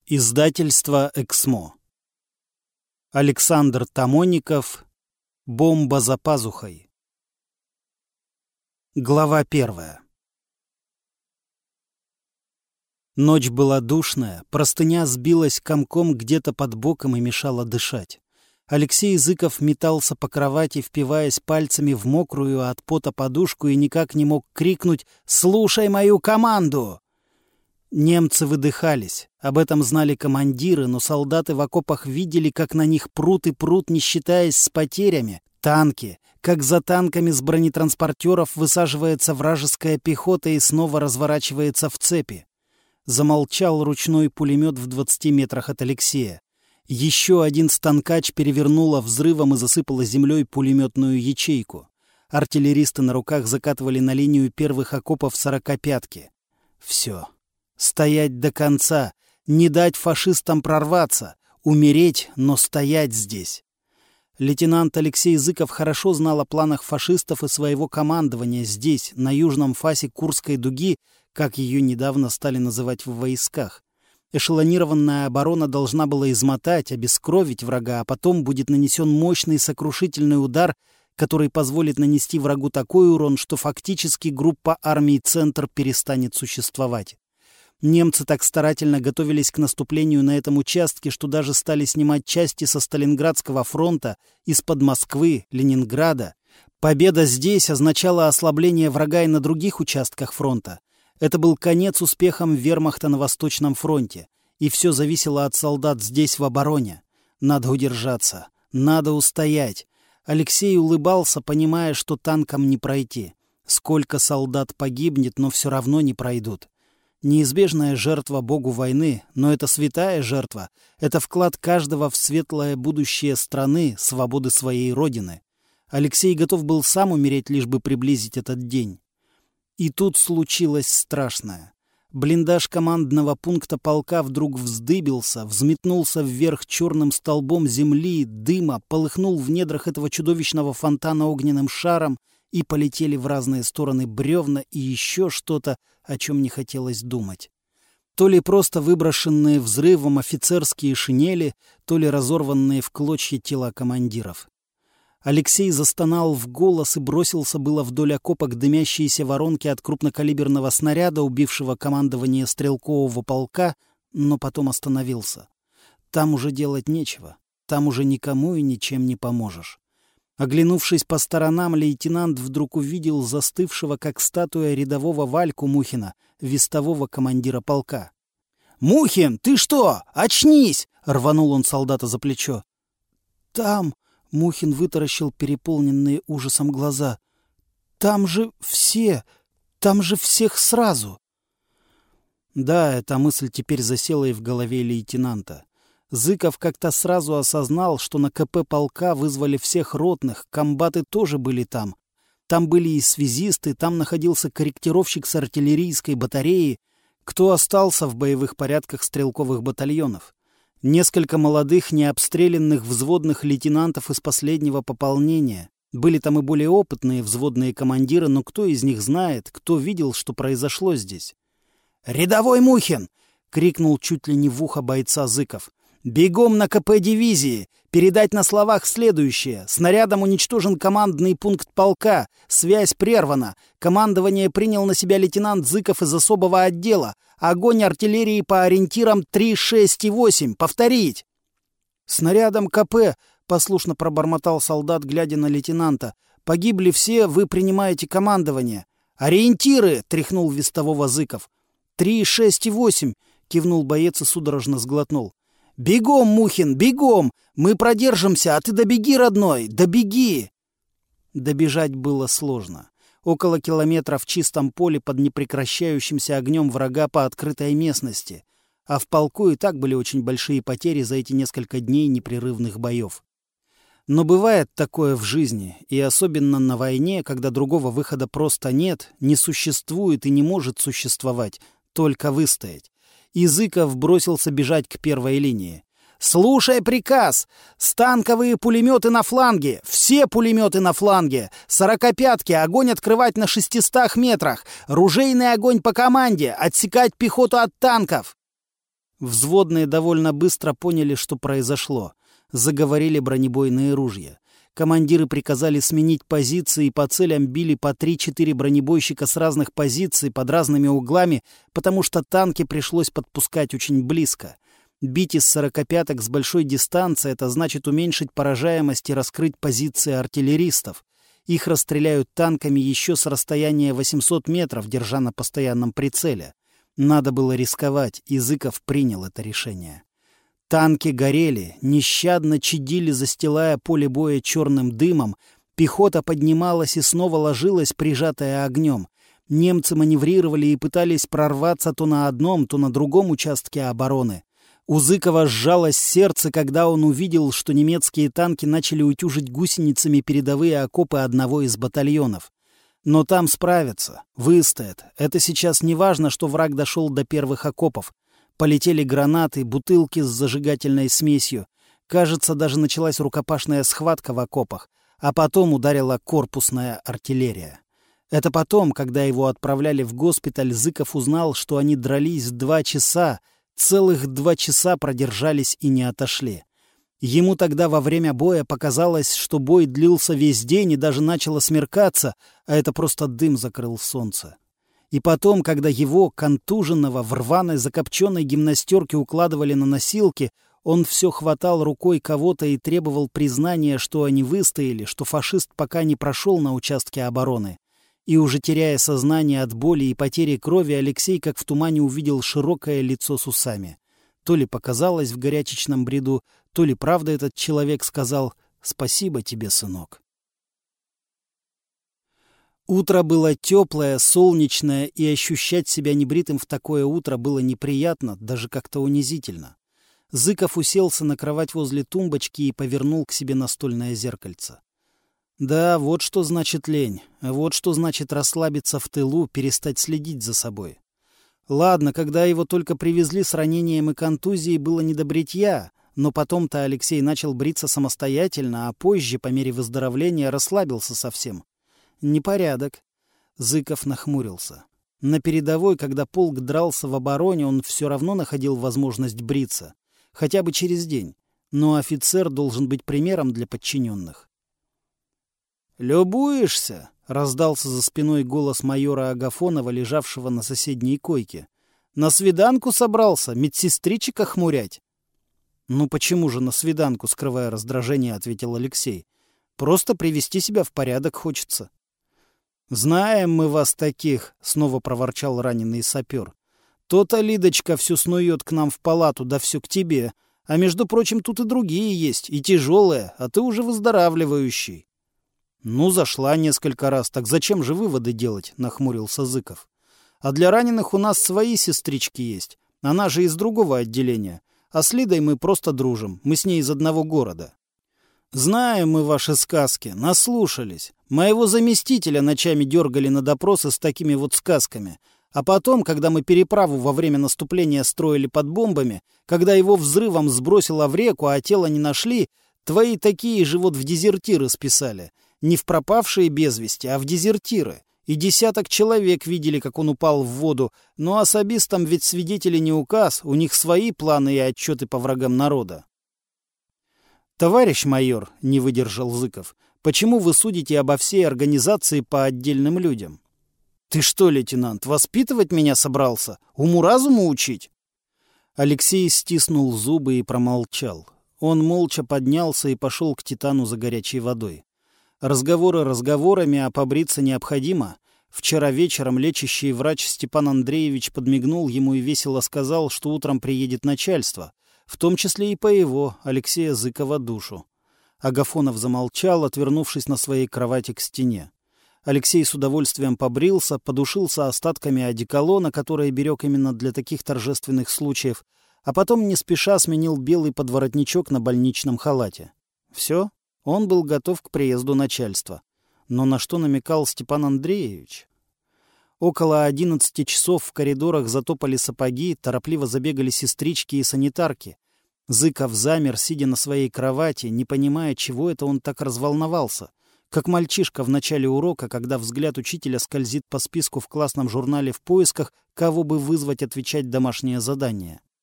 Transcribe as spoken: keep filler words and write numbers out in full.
Издательство «Эксмо». Александр Тамонников. Бомба за пазухой. Глава первая. Ночь была душная, простыня сбилась комком где-то под боком и мешала дышать. Алексей Языков метался по кровати, впиваясь пальцами в мокрую от пота подушку и никак не мог крикнуть «Слушай мою команду!». Немцы выдыхались. Об этом знали командиры, но солдаты в окопах видели, как на них прут и прут, не считаясь с потерями. Танки. Как за танками с бронетранспортеров высаживается вражеская пехота и снова разворачивается в цепи. Замолчал ручной пулемет в двадцати метрах от Алексея. Еще один станкач перевернуло взрывом и засыпало землей пулеметную ячейку. Артиллеристы на руках закатывали на линию первых окопов сорокопятки. Все. Стоять до конца, не дать фашистам прорваться, умереть, но стоять здесь. Лейтенант Алексей Языков хорошо знал о планах фашистов и своего командования здесь, на южном фасе Курской дуги, как ее недавно стали называть в войсках. Эшелонированная оборона должна была измотать, обескровить врага, а потом будет нанесен мощный сокрушительный удар, который позволит нанести врагу такой урон, что фактически группа армий «Центр» перестанет существовать. Немцы так старательно готовились к наступлению на этом участке, что даже стали снимать части со Сталинградского фронта, из-под Москвы, Ленинграда. Победа здесь означала ослабление врага и на других участках фронта. Это был конец успехам вермахта на Восточном фронте. И все зависело от солдат здесь в обороне. Надо удержаться, надо устоять. Алексей улыбался, понимая, что танкам не пройти. Сколько солдат погибнет, но все равно не пройдут. Неизбежная жертва богу войны, но это святая жертва. Это вклад каждого в светлое будущее страны, свободы своей родины. Алексей готов был сам умереть, лишь бы приблизить этот день. И тут случилось страшное. Блиндаж командного пункта полка вдруг вздыбился, взметнулся вверх черным столбом земли, дыма, полыхнул в недрах этого чудовищного фонтана огненным шаром, и полетели в разные стороны бревна и еще что-то, о чем не хотелось думать. То ли просто выброшенные взрывом офицерские шинели, то ли разорванные в клочья тела командиров. Алексей застонал в голос и бросился было вдоль окопа к дымящейся воронке от крупнокалиберного снаряда, убившего командование стрелкового полка, но потом остановился. Там уже делать нечего, там уже никому и ничем не поможешь. Оглянувшись по сторонам, лейтенант вдруг увидел застывшего, как статуя, рядового Вальку Мухина, вестового командира полка. «Мухин, ты что? Очнись!» — рванул он солдата за плечо. «Там...» — Мухин вытаращил переполненные ужасом глаза. «Там же все! Там же всех сразу!» Да, эта мысль теперь засела и в голове лейтенанта. Зыков как-то сразу осознал, что на КП полка вызвали всех ротных, комбаты тоже были там. Там были и связисты, там находился корректировщик с артиллерийской батареи. Кто остался в боевых порядках стрелковых батальонов? Несколько молодых, необстрелянных взводных лейтенантов из последнего пополнения. Были там и более опытные взводные командиры, но кто из них знает, кто видел, что произошло здесь? «Рядовой Мухин!» — крикнул чуть ли не в ухо бойца Зыков. «Бегом на КП дивизии! Передать на словах следующее. Снарядом уничтожен командный пункт полка. Связь прервана. Командование принял на себя лейтенант Зыков из особого отдела. Огонь артиллерии по ориентирам три, шесть и восемь. Повторить!» «Снарядом КП!» — послушно пробормотал солдат, глядя на лейтенанта. «Погибли все, вы принимаете командование». «Ориентиры!» — тряхнул вестового Зыков. «Три, шесть и восемь!» — кивнул боец и судорожно сглотнул. «Бегом, Мухин, бегом! Мы продержимся, а ты добеги, родной, добеги!» Добежать было сложно. Около километра в чистом поле под непрекращающимся огнем врага по открытой местности. А в полку и так были очень большие потери за эти несколько дней непрерывных боев. Но бывает такое в жизни, и особенно на войне, когда другого выхода просто нет, не существует и не может существовать, только выстоять. Языков бросился бежать к первой линии. «Слушай приказ! Станковые пулеметы на фланге! Все пулеметы на фланге! Сорокопятки! Огонь открывать на шестистах метрах! Ружейный огонь по команде! Отсекать пехоту от танков!» Взводные довольно быстро поняли, что произошло. Заговорили бронебойные ружья. Командиры приказали сменить позиции и по целям били по три-четыре бронебойщика с разных позиций под разными углами, потому что танки пришлось подпускать очень близко. Бить из сорокопяток с большой дистанции — это значит уменьшить поражаемость и раскрыть позиции артиллеристов. Их расстреляют танками еще с расстояния восемьсот метров, держа на постоянном прицеле. Надо было рисковать, и Зыков принял это решение. Танки горели, нещадно чадили, застилая поле боя черным дымом. Пехота поднималась и снова ложилась, прижатая огнем. Немцы маневрировали и пытались прорваться то на одном, то на другом участке обороны. У Зыкова сжалось сердце, когда он увидел, что немецкие танки начали утюжить гусеницами передовые окопы одного из батальонов. Но там справятся, выстоят. Это сейчас не важно, что враг дошел до первых окопов. Полетели гранаты, бутылки с зажигательной смесью. Кажется, даже началась рукопашная схватка в окопах, а потом ударила корпусная артиллерия. Это потом, когда его отправляли в госпиталь, Зыков узнал, что они дрались два часа, целых два часа продержались и не отошли. Ему тогда во время боя показалось, что бой длился весь день и даже начало смеркаться, а это просто дым закрыл солнце. И потом, когда его, контуженного, в рваной закопченной гимнастерке укладывали на носилки, он все хватал рукой кого-то и требовал признания, что они выстояли, что фашист пока не прошел на участке обороны. И уже теряя сознание от боли и потери крови, Алексей как в тумане увидел широкое лицо с усами. То ли показалось в горячечном бреду, то ли правда этот человек сказал «Спасибо тебе, сынок». Утро было теплое, солнечное, и ощущать себя небритым в такое утро было неприятно, даже как-то унизительно. Зыков уселся на кровать возле тумбочки и повернул к себе настольное зеркальце. Да, вот что значит лень, вот что значит расслабиться в тылу, перестать следить за собой. Ладно, когда его только привезли с ранением и контузией, было не до бритья, но потом-то Алексей начал бриться самостоятельно, а позже, по мере выздоровления, расслабился совсем. Непорядок. Зыков нахмурился. На передовой, когда полк дрался в обороне, он все равно находил возможность бриться. Хотя бы через день. Но офицер должен быть примером для подчиненных. «Любуешься?» — раздался за спиной голос майора Агафонова, лежавшего на соседней койке. «На свиданку собрался? Медсестричек охмурять?» «Ну почему же на свиданку?» — скрывая раздражение, ответил Алексей. «Просто привести себя в порядок хочется». «Знаем мы вас таких», — снова проворчал раненый сапер. «То-то Лидочка все снует к нам в палату, да все к тебе. А между прочим, тут и другие есть, и тяжелые, а ты уже выздоравливающий». «Ну, зашла несколько раз, так зачем же выводы делать?» — нахмурился Зыков. «А для раненых у нас свои сестрички есть. Она же из другого отделения. А с Лидой мы просто дружим, мы с ней из одного города». «Знаем мы ваши сказки, наслушались. Моего заместителя ночами дергали на допросы с такими вот сказками. А потом, когда мы переправу во время наступления строили под бомбами, когда его взрывом сбросило в реку, а тело не нашли, твои такие же вот в дезертиры списали. Не в пропавшие без вести, а в дезертиры. И десяток человек видели, как он упал в воду. Но особистам ведь свидетели не указ, у них свои планы и отчеты по врагам народа». «Товарищ майор», — не выдержал Зыков, — «почему вы судите обо всей организации по отдельным людям?» «Ты что, лейтенант, воспитывать меня собрался? Уму-разуму учить?» Алексей стиснул зубы и промолчал. Он молча поднялся и пошел к Титану за горячей водой. Разговоры разговорами, а побриться необходимо. Вчера вечером лечащий врач Степан Андреевич подмигнул ему и весело сказал, что утром приедет начальство. В том числе и по его, Алексея Зыкова, душу. Агафонов замолчал, отвернувшись на своей кровати к стене. Алексей с удовольствием побрился, подушился остатками одеколона, который берег именно для таких торжественных случаев, а потом не спеша сменил белый подворотничок на больничном халате. Все, он был готов к приезду начальства. Но на что намекал Степан Андреевич? Около одиннадцати часов в коридорах затопали сапоги, торопливо забегали сестрички и санитарки. Зыков замер, сидя на своей кровати, не понимая, чего это он так разволновался. Как мальчишка в начале урока, когда взгляд учителя скользит по списку в классном журнале в поисках, кого бы вызвать отвечать домашнее задание.